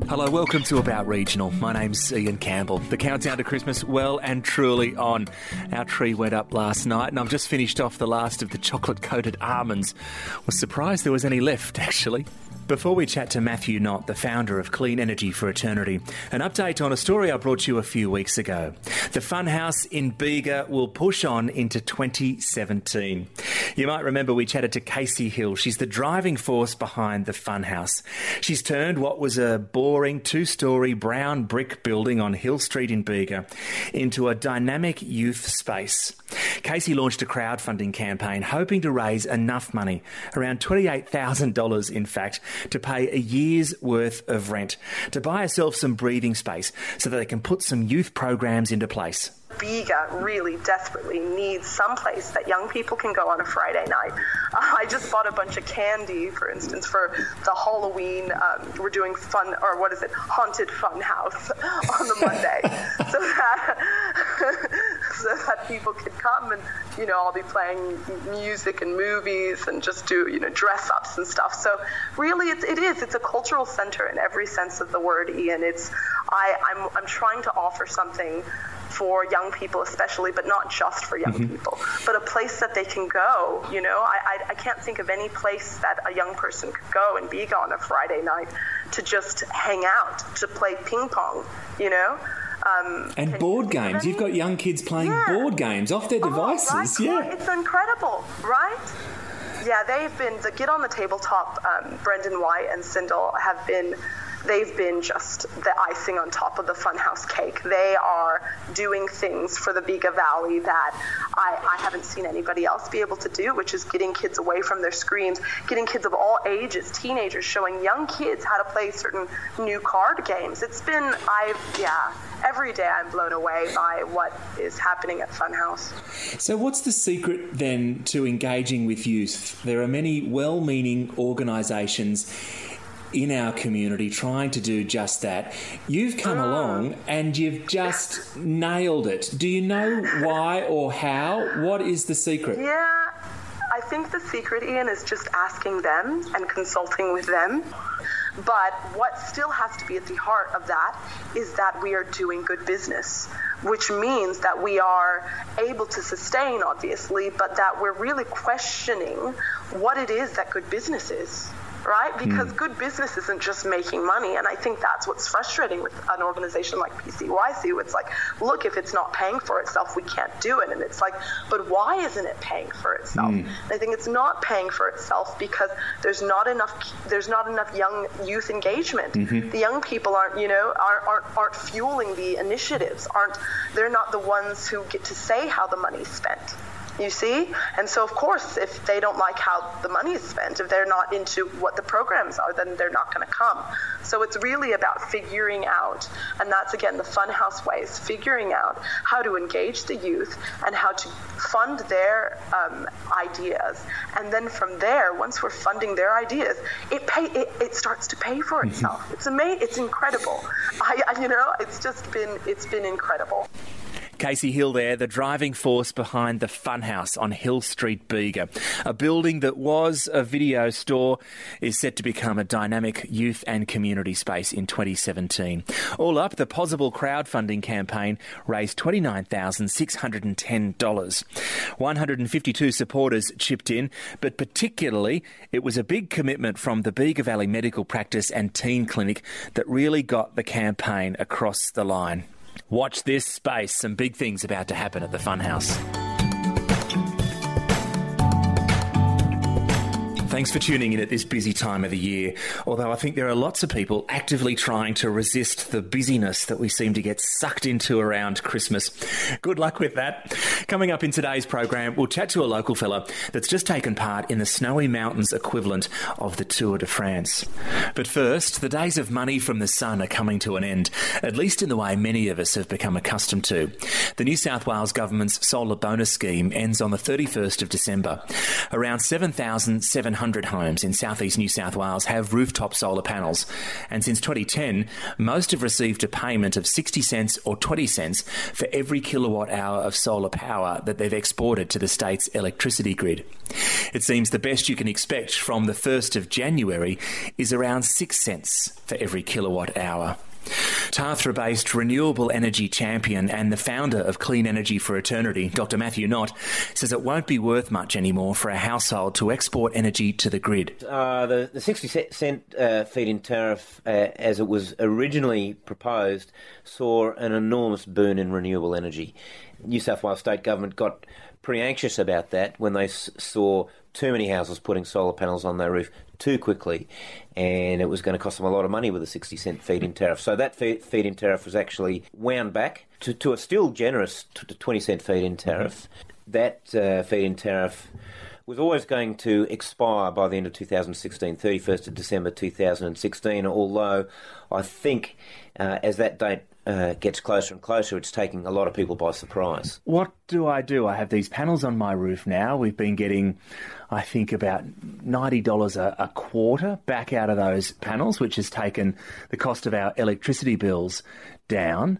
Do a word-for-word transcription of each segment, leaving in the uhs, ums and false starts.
Hello, welcome to About Regional. My name's Ian Campbell. The countdown to Christmas well and truly on. Our tree went up last night and I've just finished off the last of the chocolate-coated almonds. Was surprised there was any left, actually. Before we chat to Matthew Knott, the founder of Clean Energy for Eternity, an update on a story I brought you a few weeks ago. The Funhouse in Bega will push on into twenty seventeen. You might remember we chatted to Casey Hill. She's the driving force behind the Funhouse. She's turned what was a boring two-storey brown brick building on Hill Street in Bega into a dynamic youth space. Casey launched a crowdfunding campaign hoping to raise enough money, around twenty-eight thousand dollars in fact, to pay a year's worth of rent, to buy herself some breathing space so that they can put some youth programs into place. Bega really desperately needs some place that young people can go on a Friday night. Uh, I just bought a bunch of candy, for instance, for the Halloween. Um, we're doing fun, or what is it, haunted fun house on the Monday, so that so that people can come and, you know, I'll be playing music and movies and just do, you know, dress ups and stuff. So really, it, it is. It's a cultural center in every sense of the word, Ian. It's I, I'm I'm trying to offer something for young people especially, but not just for young mm-hmm. people, but a place that they can go. You know, I, I I can't think of any place that a young person could go in Bega on a Friday night to just hang out, to play ping pong, you know. Um, and board games. You've got young kids playing yeah. board games off their devices. Oh, right. Yeah, it's incredible, right? Yeah, they've been, the Get on the Tabletop, um, Brendan White and Sindel have been, they've been just the icing on top of the Funhouse cake. They are doing things for the Bega Valley that I, I haven't seen anybody else be able to do, which is getting kids away from their screens, getting kids of all ages, teenagers, showing young kids how to play certain new card games. It's been, I've, yeah, every day I'm blown away by what is happening at Funhouse. So what's the secret then to engaging with youth? There are many well-meaning organisations in our community trying to do just that. You've come mm. along and you've just nailed it. Do you know why or how? What is the secret? Yeah, I think the secret, Ian, is just asking them and consulting with them. But what still has to be at the heart of that is that we are doing good business, which means that we are able to sustain, obviously, but that we're really questioning what it is that good business is. Right? Because mm. good business isn't just making money. And I think that's what's frustrating with an organization like P C Y C. It's like, look, if it's not paying for itself, we can't do it. And it's like, but why isn't it paying for itself? Mm. I think it's not paying for itself because there's not enough there's not enough young youth engagement. Mm-hmm. The young people aren't, you know, aren't, aren't aren't fueling the initiatives, aren't they're not the ones who get to say how the money's spent. You see? And so, of course, if they don't like how the money is spent, if they're not into what the programs are, then they're not going to come. So it's really about figuring out, and that's, again, the Funhouse way, is figuring out how to engage the youth and how to fund their um, ideas. And then from there, once we're funding their ideas, it pay it, it starts to pay for itself. It's amazing. It's incredible. I, I, you know, it's just been, it's been incredible. Casey Hill there, the driving force behind the Funhouse on Hill Street, Bega. A building that was a video store is set to become a dynamic youth and community space in twenty seventeen. All up, the Possible crowdfunding campaign raised twenty-nine thousand six hundred ten dollars. one hundred fifty-two supporters chipped in, but particularly it was a big commitment from the Bega Valley Medical Practice and Teen Clinic that really got the campaign across the line. Watch this space. Some big things about to happen at the Funhouse. Thanks for tuning in at this busy time of the year, although I think there are lots of people actively trying to resist the busyness that we seem to get sucked into around Christmas. Good luck with that. Coming up in today's program, we'll chat to a local fella that's just taken part in the Snowy Mountains equivalent of the Tour de France. But first, the days of money from the sun are coming to an end, at least in the way many of us have become accustomed to. The New South Wales Government's solar bonus scheme ends on the thirty-first of December. Around seven thousand seven hundred hundred homes in southeast New South Wales have rooftop solar panels, and since twenty ten, most have received a payment of sixty cents or twenty cents for every kilowatt hour of solar power that they've exported to the state's electricity grid. It seems the best you can expect from the first of January is around six cents for every kilowatt hour. Tathra-based renewable energy champion and the founder of Clean Energy for Eternity, Doctor Matthew Knott, says it won't be worth much anymore for a household to export energy to the grid. Uh, the, the sixty cent uh, feed-in tariff, uh, as it was originally proposed, saw an enormous boon in renewable energy. New South Wales State Government got pretty anxious about that when they s- saw too many houses putting solar panels on their roof too quickly, and it was going to cost them a lot of money with a sixty cent feed-in tariff. So that fe- feed-in tariff was actually wound back to, to a still generous twenty cent feed-in tariff. Mm-hmm. That uh, feed-in tariff was always going to expire by the end of two thousand sixteen, thirty-first of December two thousand sixteen, although I think uh, as that date Uh, gets closer and closer, it's taking a lot of people by surprise. What do I do? I have these panels on my roof now. We've been getting, I think, about ninety dollars a, a quarter back out of those panels, which has taken the cost of our electricity bills down.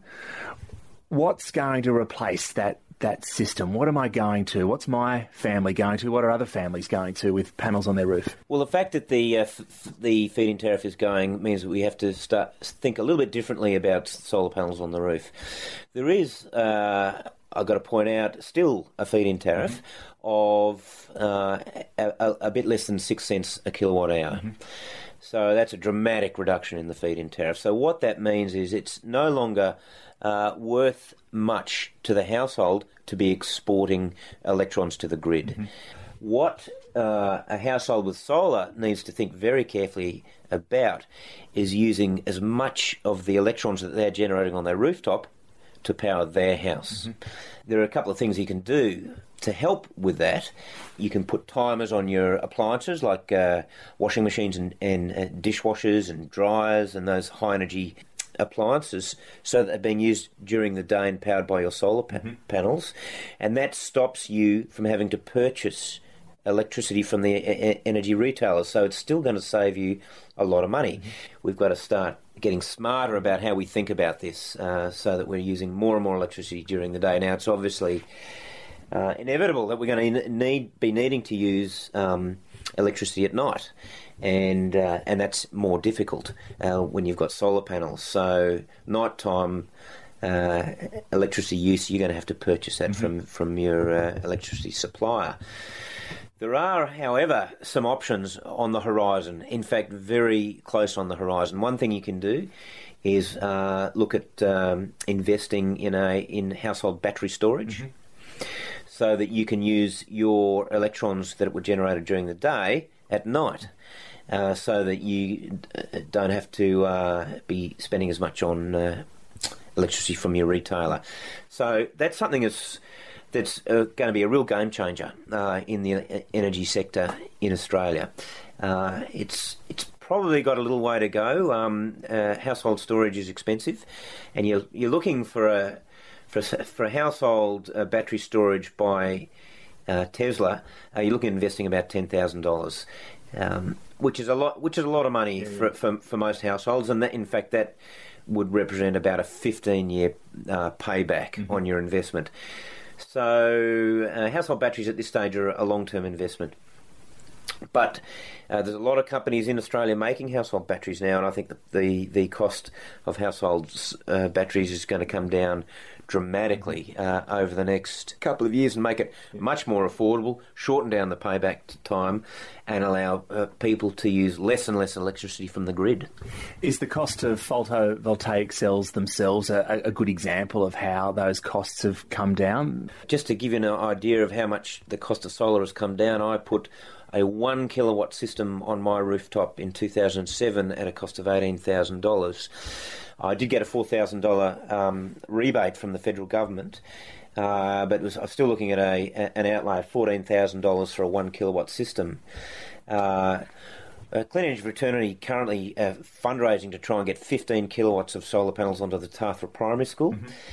What's going to replace that that system? What am I going to? What's my family going to? What are other families going to with panels on their roof? Well, the fact that the uh, f- the feed-in tariff is going means that we have to start think a little bit differently about solar panels on the roof. There is, uh, I've got to point out, still a feed-in tariff mm-hmm. of uh, a, a bit less than six cents a kilowatt hour. Mm-hmm. So that's a dramatic reduction in the feed-in tariff. So what that means is it's no longer uh, worth much to the household to be exporting electrons to the grid. Mm-hmm. What uh, a household with solar needs to think very carefully about is using as much of the electrons that they're generating on their rooftop to power their house. Mm-hmm. There are a couple of things you can do to help with that. You can put timers on your appliances like uh, washing machines and, and uh, dishwashers and dryers and those high-energy appliances so that they're being used during the day and powered by your solar pa- mm-hmm. panels. And that stops you from having to purchase electricity from the e- energy retailers. So it's still going to save you a lot of money. Mm-hmm. We've got to start getting smarter about how we think about this uh, so that we're using more and more electricity during the day. Now, it's obviously uh, inevitable that we're going to need be needing to use um, electricity at night. And uh, and that's more difficult uh, when you've got solar panels. So nighttime uh, electricity use, you're going to have to purchase that mm-hmm. from, from your uh, electricity supplier. There are, however, some options on the horizon, in fact, very close on the horizon. One thing you can do is uh, look at um, investing in a in household battery storage mm-hmm. so that you can use your electrons that were generated during the day at night. Uh, so that you don't have to uh, be spending as much on uh, electricity from your retailer. So that's something that's, that's uh, going to be a real game changer uh, in the energy sector in Australia. Uh, it's it's probably got a little way to go. Um, uh, household storage is expensive, and you're you're looking for a for a, for a household uh, battery storage by uh, Tesla. Uh, you're looking at investing about ten thousand dollars. Um, which is a lot, which is a lot of money yeah, for, for for most households, and that, in fact, that would represent about a fifteen-year uh, payback mm-hmm. on your investment. So, uh, household batteries at this stage are a long-term investment. But uh, there's a lot of companies in Australia making household batteries now, and I think that the the cost of household uh, batteries is going to come down dramatically uh, over the next couple of years and make it much more affordable, shorten down the payback time, and allow uh, people to use less and less electricity from the grid. Is the cost of photovoltaic cells themselves a, a good example of how those costs have come down? Just to give you an idea of how much the cost of solar has come down, I put a one kilowatt system on my rooftop in two thousand seven at a cost of eighteen thousand dollars. I did get a four thousand dollars um, rebate from the federal government, uh, but was, I was still looking at a, a an outlay of fourteen thousand dollars for a one kilowatt system. Uh, uh, Clean Energy for Eternity currently uh, fundraising to try and get fifteen kilowatts of solar panels onto the Tathra Primary School. Mm-hmm.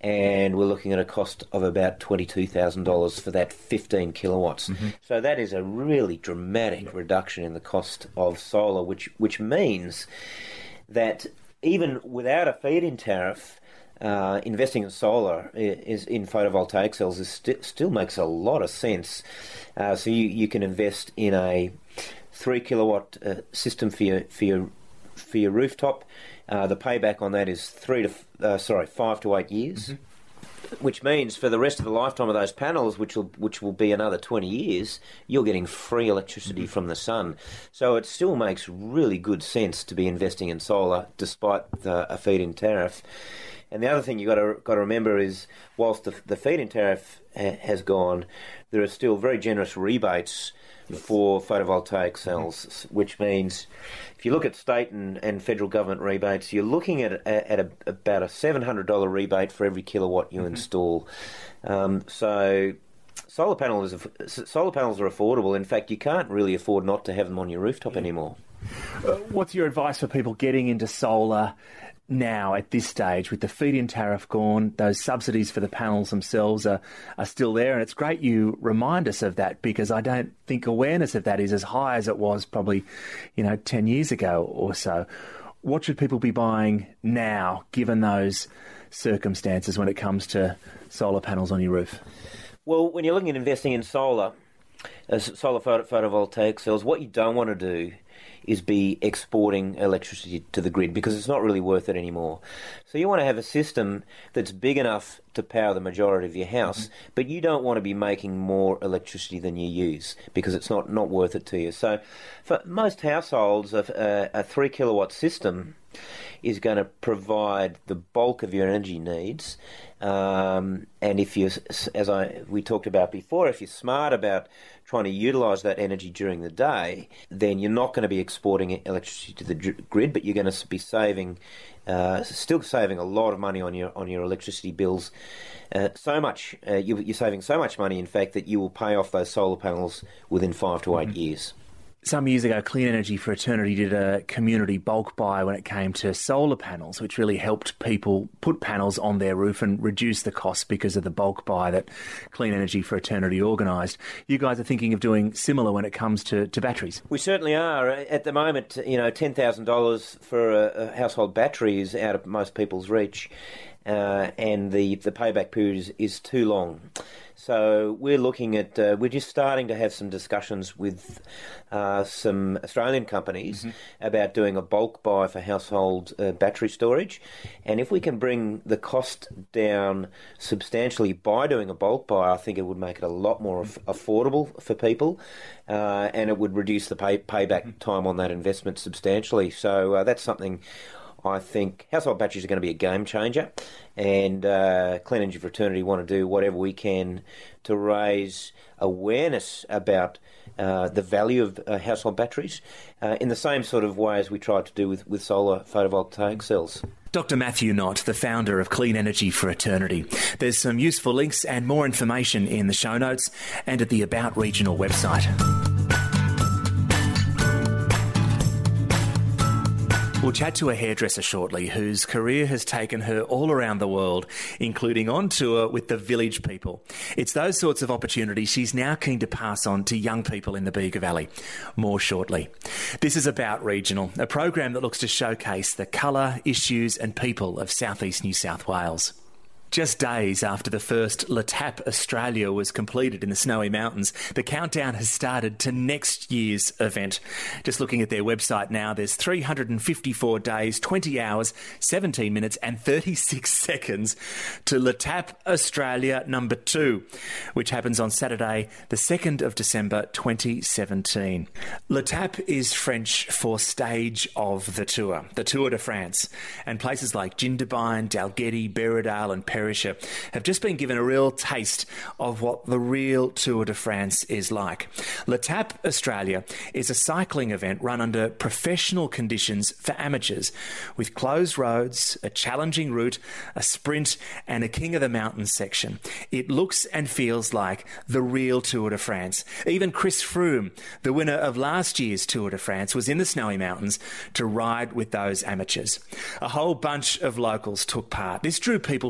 and we're looking at a cost of about twenty-two thousand dollars for that fifteen kilowatts. Mm-hmm. So that is a really dramatic reduction in the cost of solar, which which means that even without a feed-in tariff, uh, investing in solar is in photovoltaic cells is st- still makes a lot of sense. Uh, so you, you can invest in a three kilowatt uh, system for your for your for your rooftop. Uh, the payback on that is three to uh, sorry five to eight years, mm-hmm. which means for the rest of the lifetime of those panels, which will which will be another twenty years, you're getting free electricity mm-hmm. from the sun. So it still makes really good sense to be investing in solar, despite the, a feed-in tariff. And the other thing you've got to, got to remember is, whilst the, the feed-in tariff ha- has gone, there are still very generous rebates for photovoltaic cells, mm-hmm. which means if you look at state and, and federal government rebates, you're looking at, at a, about a seven hundred dollars rebate for every kilowatt you mm-hmm. install. Um, so solar panels, solar panels are affordable. In fact, you can't really afford not to have them on your rooftop yeah. anymore. Uh, what's your advice for people getting into solar now at this stage? With the feed-in tariff gone, those subsidies for the panels themselves are, are still there, and it's great you remind us of that, because I don't think awareness of that is as high as it was probably, you know, ten years ago or so. What should people be buying now, given those circumstances when it comes to solar panels on your roof? Well, when you're looking at investing in solar, uh, solar photo- photovoltaic cells, what you don't want to do is be exporting electricity to the grid, because it's not really worth it anymore. So you want to have a system that's big enough to power the majority of your house, mm-hmm. but you don't want to be making more electricity than you use, because it's not, not worth it to you. So for most households, a, a three kilowatt system is going to provide the bulk of your energy needs. Um, and if you, as I we talked about before, if you're smart about trying to utilise that energy during the day, then you're not going to be exporting electricity to the grid, but you're going to be saving, uh, still saving a lot of money on your on your electricity bills. Uh, so much, uh, you, you're saving so much money, in fact, that you will pay off those solar panels within five to eight mm-hmm. years. Some years ago, Clean Energy for Eternity did a community bulk buy when it came to solar panels, which really helped people put panels on their roof and reduce the cost because of the bulk buy that Clean Energy for Eternity organised. You guys are thinking of doing similar when it comes to, to batteries? We certainly are. At the moment, you know, ten thousand dollars for a, a household battery is out of most people's reach, uh, and the, the payback period is, is too long. So we're looking at, uh, we're just starting to have some discussions with uh, some Australian companies mm-hmm. about doing a bulk buy for household uh, battery storage. And if we can bring the cost down substantially by doing a bulk buy, I think it would make it a lot more af- affordable for people, uh, and it would reduce the pay- payback mm-hmm. time on that investment substantially. So uh, that's something I think household batteries are going to be a game changer, and uh, Clean Energy for Eternity want to do whatever we can to raise awareness about uh, the value of uh, household batteries uh, in the same sort of way as we tried to do with, with solar photovoltaic cells. Doctor Matthew Knott, the founder of Clean Energy for Eternity. There's some useful links and more information in the show notes and at the About Regional website. We'll chat to a hairdresser shortly whose career has taken her all around the world, including on tour with the Village People. It's those sorts of opportunities she's now keen to pass on to young people in the Bega Valley. More shortly. This is About Regional, a program that looks to showcase the colour, issues and people of southeast New South Wales. Just days after the first Le Tap Australia was completed in the Snowy Mountains, the countdown has started to next year's event. Just looking at their website now, there's three hundred fifty-four days, twenty hours, seventeen minutes and thirty-six seconds to Le Tap Australia number two, which happens on Saturday, the second of December twenty seventeen. Le Tap is French for stage of the tour, the Tour de France, and places like Jindabyne, Dalgety, Berriedale and Perisher have just been given a real taste of what the real Tour de France is like. Le Tap Australia is a cycling event run under professional conditions for amateurs, with closed roads, a challenging route, a sprint and a King of the Mountains section. It looks and feels like the real Tour de France. Even Chris Froome, the winner of last year's Tour de France, was in the Snowy Mountains to ride with those amateurs. A whole bunch of locals took part. This drew people from right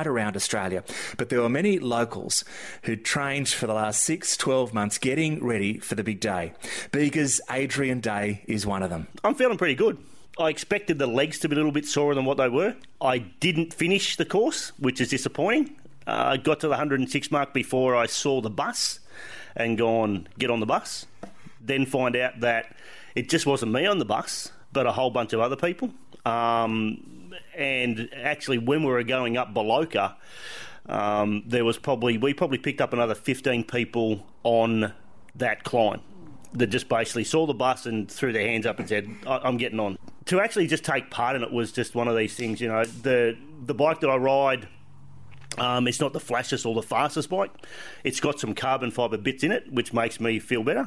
right around Australia. But there were many locals who'd trained for the last six, twelve months getting ready for the big day. Bega's Adrian Day is one of them. I'm feeling pretty good. I expected the legs to be a little bit sorer than what they were. I didn't finish the course, which is disappointing. I uh, got to the one hundred six mark before I saw the bus and gone, get on the bus. Then find out that it just wasn't me on the bus, but a whole bunch of other people. Um, and actually, when we were going up Baloka, um, there was probably, we probably picked up another fifteen people on that climb that just basically saw the bus and threw their hands up and said, I'm getting on. To actually just take part in it was just one of these things, you know. The, the bike that I ride, Um, it's not the flashiest or the fastest bike. It's got some carbon fibre bits in it, which makes me feel better.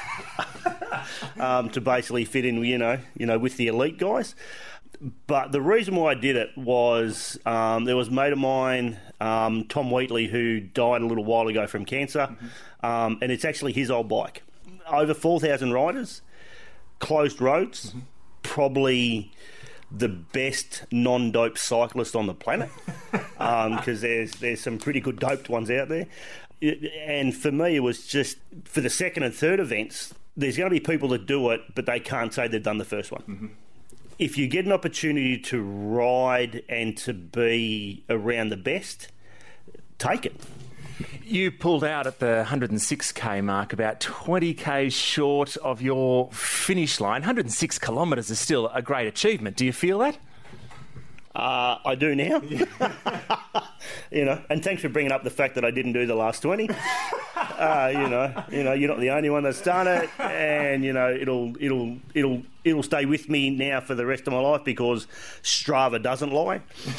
um, to basically fit in, you know, you know, with the elite guys. But the reason why I did it was um, there was a mate of mine, um, Tom Wheatley, who died a little while ago from cancer, mm-hmm. um, and it's actually his old bike. Over four thousand riders, closed roads, mm-hmm. probably the best non-dope cyclist on the planet, because um, there's there's some pretty good doped ones out there. It, and for me, it was just, for the second and third events, there's going to be people that do it, but they can't say they've done the first one. Mm-hmm. If you get an opportunity to ride and to be around the best, take it. You pulled out at the one hundred six k mark, about twenty k short of your finish line. one hundred six kilometres is still a great achievement. Do you feel that? Uh, I do now. You know, and thanks for bringing up the fact that I didn't do the last twenty. Uh, you know, you know, you're not the only one that's done it, and you know, it'll, it'll, it'll, it'll stay with me now for the rest of my life because Strava doesn't lie.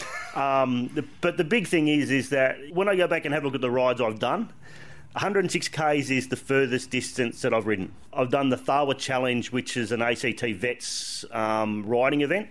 Um, the, but the big thing is, is that when I go back and have a look at the rides I've done, one hundred six kays is the furthest distance that I've ridden. I've done the Tharwa Challenge, which is an A C T Vets um, riding event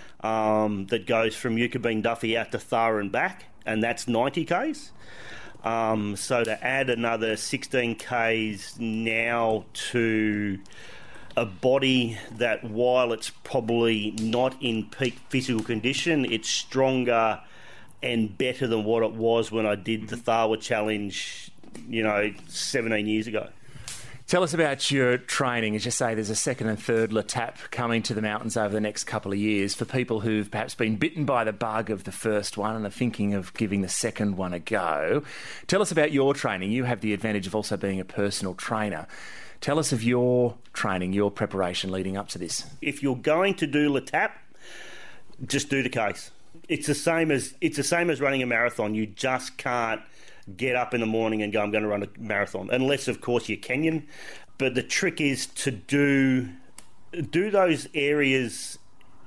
um, that goes from Yucabine Duffy out to Thara and back, and that's ninety kays. Um, so to add another sixteen kays now to a body that, while it's probably not in peak physical condition, it's stronger and better than what it was when I did the Tharwa Challenge, you know, seventeen years ago. Tell us about your training. As you say, there's a second and third Le Tap coming to the mountains over the next couple of years. For people who've perhaps been bitten by the bug of the first one and are thinking of giving the second one a go, tell us about your training. You have the advantage of also being a personal trainer. Tell us of your training, your preparation leading up to this. If you're going to do Le Tap, just do the case. It's the same as it's the same as running a marathon. You just can't get up in the morning and go, I'm going to run a marathon, unless, of course, you're Kenyan. But the trick is to do do those areas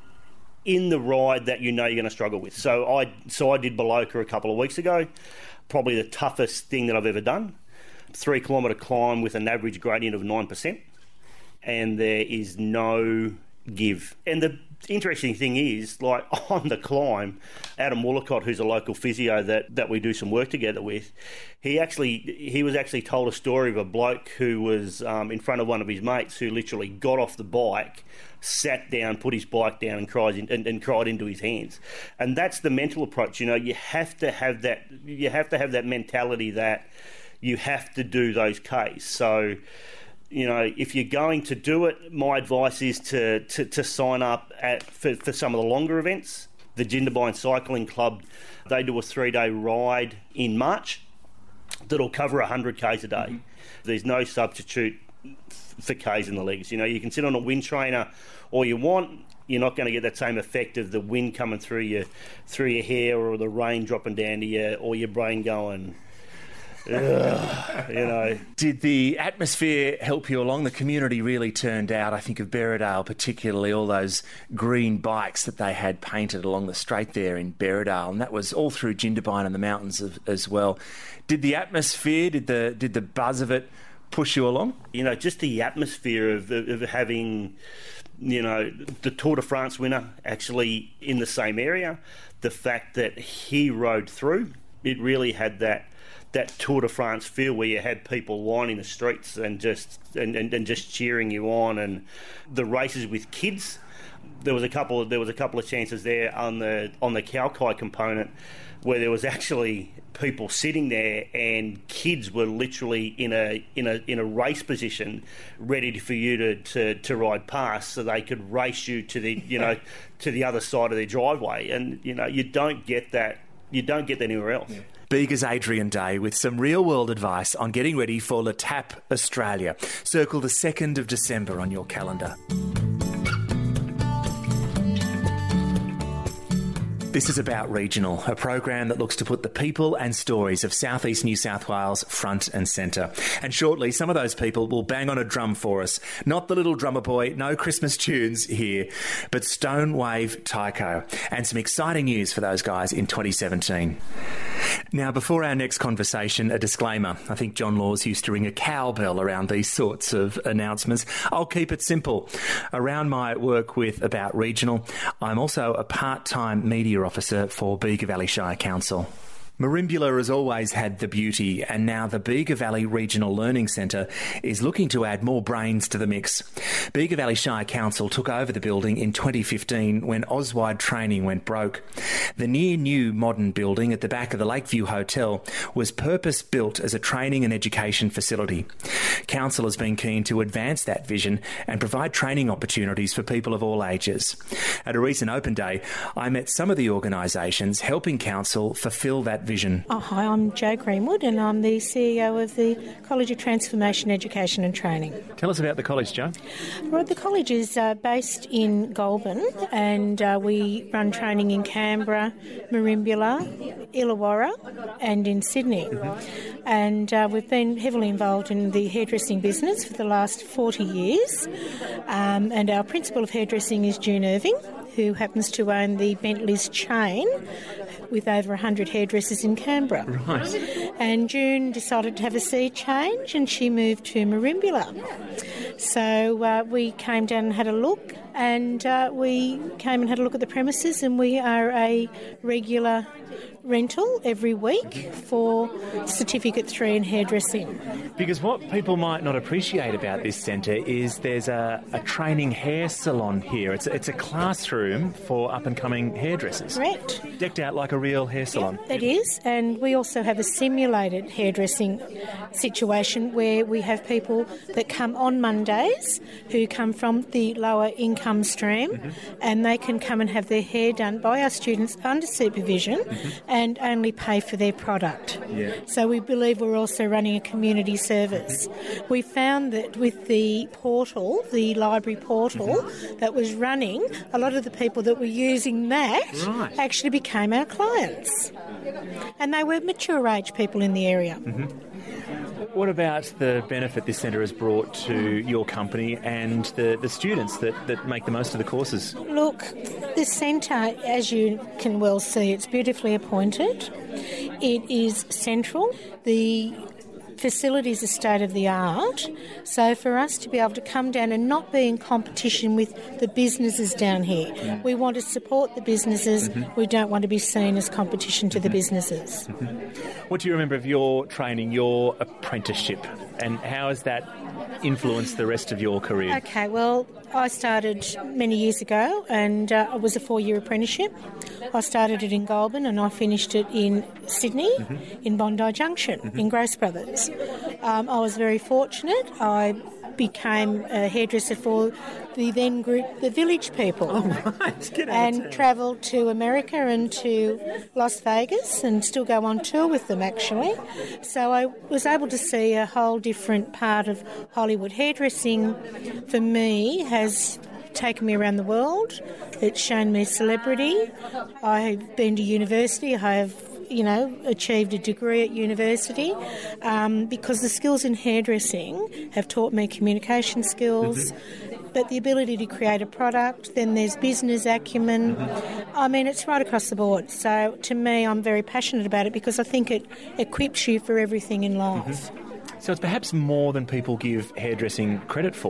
in the ride that you know you're going to struggle with. So I so I did Baloka a couple of weeks ago, probably the toughest thing that I've ever done. Three kilometre climb with an average gradient of nine percent, and there is no give. And the interesting thing is, like, on the climb, Adam Woolacott, who's a local physio that, that we do some work together with, he actually he was actually told a story of a bloke who was um, in front of one of his mates who literally got off the bike, sat down, put his bike down, and cried in, and, and cried into his hands. And that's the mental approach. You know, you have to have that. You have to have that mentality that you have to do those Ks. So, you know, if you're going to do it, my advice is to, to, to sign up at for, for some of the longer events. The Jindabyne Cycling Club, they do a three-day ride in March that'll cover one hundred kays a day. Mm-hmm. There's no substitute for kays in the legs. You know, you can sit on a wind trainer all you want. You're not going to get that same effect of the wind coming through your through your hair, or the rain dropping down to you, or your brain going... Ugh, you know. Did the atmosphere help you along? The community really turned out. I think of Berridale, particularly all those green bikes that they had painted along the straight there in Berridale, and that was all through Jindabyne and the mountains of, as well. Did the atmosphere, did the did the buzz of it push you along? You know, just the atmosphere of, of having, you know, the Tour de France winner actually in the same area, the fact that he rode through, it really had that that Tour de France feel where you had people lining the streets and just and, and, and just cheering you on. And the races with kids, There was a couple of, there was a couple of chances there on the on the Kaukai component where there was actually people sitting there and kids were literally in a in a in a race position, ready for you to, to, to ride past, so they could race you to the you know to the other side of their driveway. And you know you don't get that you don't get that anywhere else. Yeah. Bega's Adrian Day with some real-world advice on getting ready for Le Tap Australia. Circle the second of December on your calendar. This is About Regional, a program that looks to put the people and stories of South East New South Wales front and centre. And shortly, some of those people will bang on a drum for us. Not the little drummer boy, no Christmas tunes here, but Stonewave Taiko. And some exciting news for those guys in twenty seventeen. Now, before our next conversation, a disclaimer. I think John Laws used to ring a cowbell around these sorts of announcements. I'll keep it simple. Around my work with About Regional, I'm also a part-time media officer for Bega Valley Shire Council. Merimbula has always had the beauty, and now the Bega Valley Regional Learning Centre is looking to add more brains to the mix. Bega Valley Shire Council took over the building in twenty fifteen when Auswide Training went broke. The near-new modern building at the back of the Lakeview Hotel was purpose-built as a training and education facility. Council has been keen to advance that vision and provide training opportunities for people of all ages. At a recent open day, I met some of the organisations helping Council fulfil that vision. Oh, hi, I'm Jo Greenwood and I'm the C E O of the College of Transformation Education and Training. Tell us about the college, Jo. Right, the college is uh, based in Goulburn and uh, we run training in Canberra, Merimbula, Illawarra and in Sydney. Mm-hmm. And uh, we've been heavily involved in the hairdressing business for the last forty years. Um, and our principal of hairdressing is June Irving, who happens to own the Bentley's chain with over one hundred hairdressers in Canberra. Right. And June decided to have a sea change and she moved to Merimbula. So uh, we came down and had a look and uh, we came and had a look at the premises, and we are a regular rental every week for Certificate three in hairdressing. Because what people might not appreciate about this centre is there's a, a training hair salon here. It's a, it's a classroom for up-and-coming hairdressers. Correct. Decked out like a real hair salon. Yeah, that is. And we also have a simulated hairdressing situation where we have people that come on Mondays who come from the lower income stream, mm-hmm. and they can come and have their hair done by our students under supervision, mm-hmm. and only pay for their product. Yeah. So we believe we're also running a community service. Mm-hmm. We found that with the portal, the library portal mm-hmm. that was running, a lot of the people that were using that right. actually became our clients. And they were mature age people in the area. Mm-hmm. What about the benefit this centre has brought to your company and the, the students that, that make the most of the courses? Look, the centre, as you can well see, it's beautifully appointed. It is central. The facilities are state-of-the-art. So for us to be able to come down and not be in competition with the businesses down here, mm. we want to support the businesses. Mm-hmm. We don't want to be seen as competition to mm-hmm. the businesses. Mm-hmm. What do you remember of your training, your apprenticeship, and how has that influenced the rest of your career? Okay, well, I started many years ago and uh, it was a four-year apprenticeship. I started it in Goulburn and I finished it in Sydney, mm-hmm. in Bondi Junction, mm-hmm. in Gross Brothers. Um, I was very fortunate. I became a hairdresser for the then group, the Village People. Oh, right. Get out and travelled to America and to Las Vegas and still go on tour with them, actually. So I was able to see a whole different part of Hollywood. Hairdressing, for me, has taken me around the world. It's shown me celebrity. I have been to university. I have you know, achieved a degree at university um, because the skills in hairdressing have taught me communication skills, mm-hmm. but the ability to create a product, then there's business acumen. Mm-hmm. I mean, it's right across the board. So to me, I'm very passionate about it because I think it equips you for everything in life. Mm-hmm. So it's perhaps more than people give hairdressing credit for.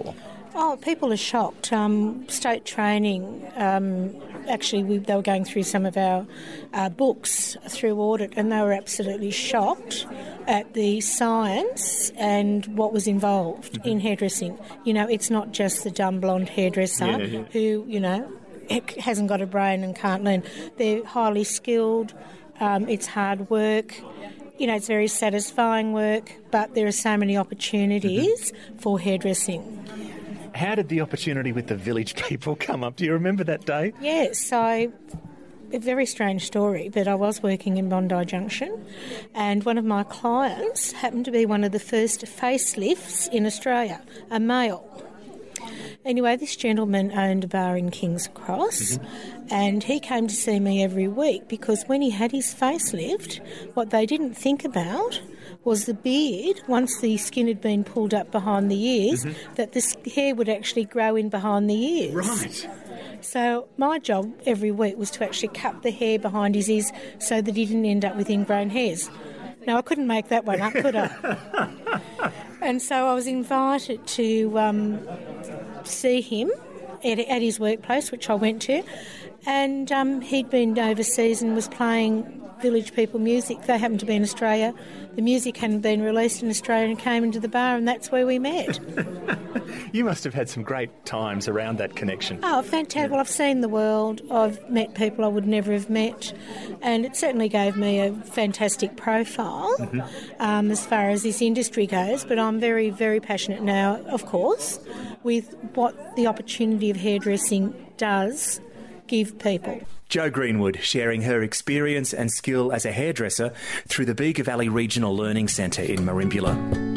Oh, people are shocked. Um, state training, um, actually, we, they were going through some of our uh, books through audit, and they were absolutely shocked at the science and what was involved mm-hmm. in hairdressing. You know, it's not just the dumb blonde hairdresser yeah, yeah. who, you know, hasn't got a brain and can't learn. They're highly skilled. Um, it's hard work. You know, it's very satisfying work, but there are so many opportunities mm-hmm. for hairdressing. How did the opportunity with the village people come up? Do you remember that day? Yes, so a very strange story, but I was working in Bondi Junction, and one of my clients happened to be one of the first facelifts in Australia, a male. Anyway, this gentleman owned a bar in King's Cross, mm-hmm. and he came to see me every week because when he had his facelift, what they didn't think about was the beard, once the skin had been pulled up behind the ears, mm-hmm. that the hair would actually grow in behind the ears. Right. So my job every week was to actually cut the hair behind his ears so that he didn't end up with ingrown hairs. Now, I couldn't make that one up, could I? And so I was invited to um, see him at, at his workplace, which I went to, and um, he'd been overseas and was playing village people music. They happened to be in Australia. The music hadn't been released in Australia and came into the bar, and that's where we met. You must have had some great times around that connection. Oh, fantastic. Well, I've seen the world. I've met people I would never have met, and it certainly gave me a fantastic profile mm-hmm. um, as far as this industry goes, but I'm very, very passionate now, of course, with what the opportunity of hairdressing does give people. Jo Greenwood sharing her experience and skill as a hairdresser through the Bega Valley Regional Learning Centre in Merimbula.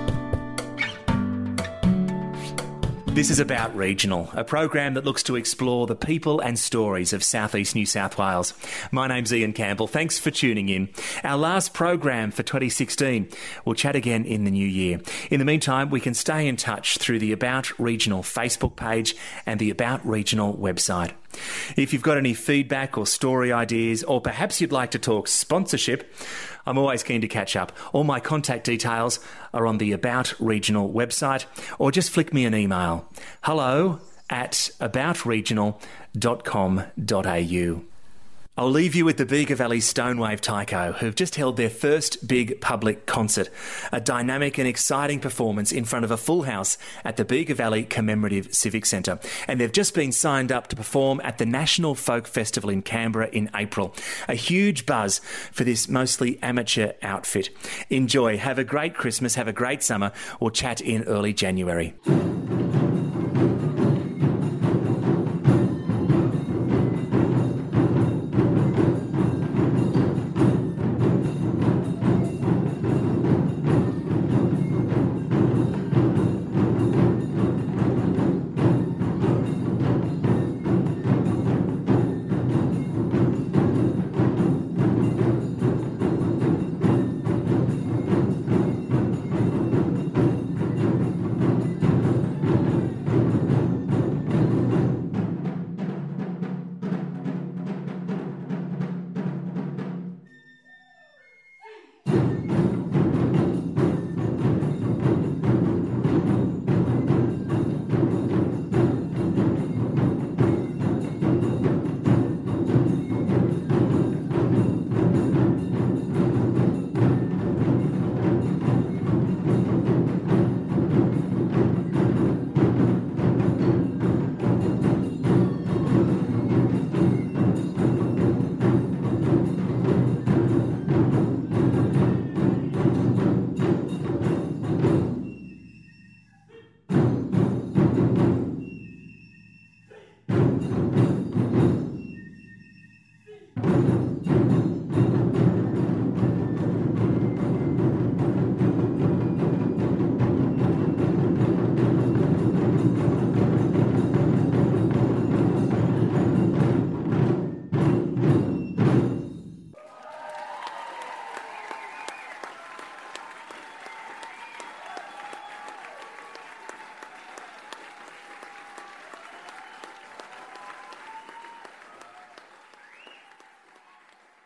This is About Regional, a program that looks to explore the people and stories of southeast New South Wales. My name's Ian Campbell. Thanks for tuning in. Our last program for twenty sixteen. We'll chat again in the new year. In the meantime, we can stay in touch through the About Regional Facebook page and the About Regional website. If you've got any feedback or story ideas, or perhaps you'd like to talk sponsorship, I'm always keen to catch up. All my contact details are on the About Regional website, or just flick me an email. Hello at about regional dot com dot a u. I'll leave you with the Bega Valley Stonewave Taiko, who've just held their first big public concert, a dynamic and exciting performance in front of a full house at the Bega Valley Commemorative Civic Centre. And they've just been signed up to perform at the National Folk Festival in Canberra in April. A huge buzz for this mostly amateur outfit. Enjoy. Have a great Christmas. Have a great summer. We'll chat in early January.